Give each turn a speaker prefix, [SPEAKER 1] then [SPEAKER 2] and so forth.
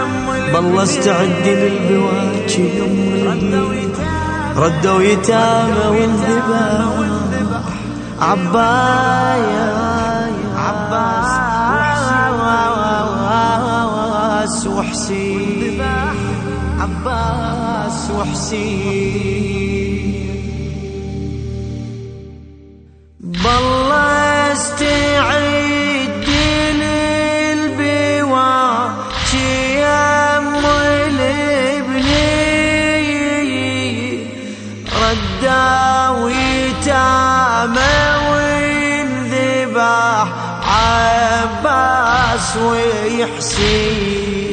[SPEAKER 1] بالله استعد للبواكي ردوا يتامى وانذبح عباس وحسين عباس وحسين بالله استعد للبواكي يا ام الابني ردوا يتامى وانذبح عباس وحسين